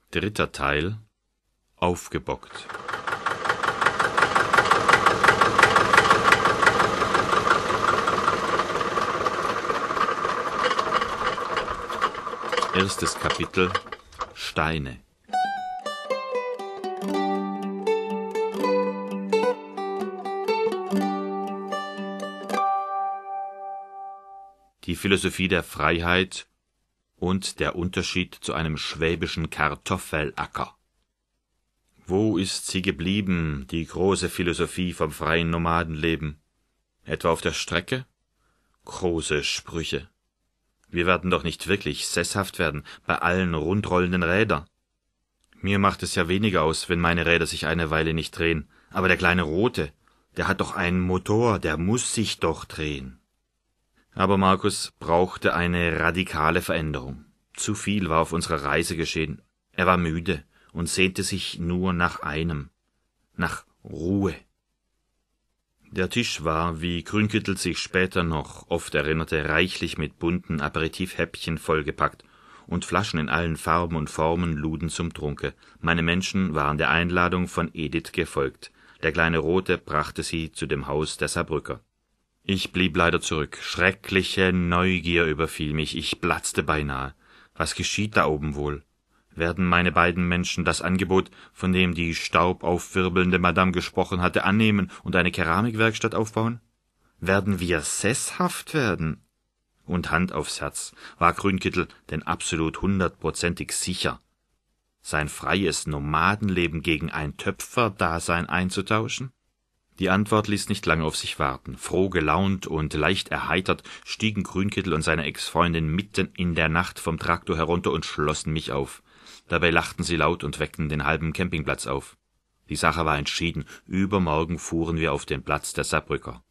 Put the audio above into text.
Dritter Teil. Aufgebockt. Erstes Kapitel. Steine. Die Philosophie der Freiheit und der Unterschied zu einem schwäbischen Kartoffelacker. Wo ist sie geblieben, die große Philosophie vom freien Nomadenleben? Etwa auf der Strecke? Große Sprüche. Wir werden doch nicht wirklich sesshaft werden bei allen rundrollenden Rädern. Mir macht es ja weniger aus, wenn meine Räder sich eine Weile nicht drehen, aber der kleine Rote, der hat doch einen Motor, der muss sich doch drehen. Aber Markus brauchte eine radikale Veränderung. Zu viel war auf unserer Reise geschehen. Er war müde und sehnte sich nur nach einem, nach Ruhe. Der Tisch war, wie Grünkittel sich später noch oft erinnerte, reichlich mit bunten Aperitivhäppchen vollgepackt, und Flaschen in allen Farben und Formen luden zum Trunke. Meine Menschen waren der Einladung von Edith gefolgt. Der kleine Rote brachte sie zu dem Haus der Saarbrücker. Ich blieb leider zurück. Schreckliche Neugier überfiel mich. Ich platzte beinahe. Was geschieht da oben wohl? Werden meine beiden Menschen das Angebot, von dem die staubaufwirbelnde Madame gesprochen hatte, annehmen und eine Keramikwerkstatt aufbauen? Werden wir sesshaft werden? Und Hand aufs Herz, war Grünkittel denn absolut 100%ig sicher, sein freies Nomadenleben gegen ein Töpferdasein einzutauschen? Die Antwort ließ nicht lange auf sich warten. Froh gelaunt und leicht erheitert stiegen Grünkittel und seine Ex-Freundin mitten in der Nacht vom Traktor herunter und schlossen mich auf. Dabei lachten sie laut und weckten den halben Campingplatz auf. Die Sache war entschieden. Übermorgen fuhren wir auf den Platz der Saarbrücker.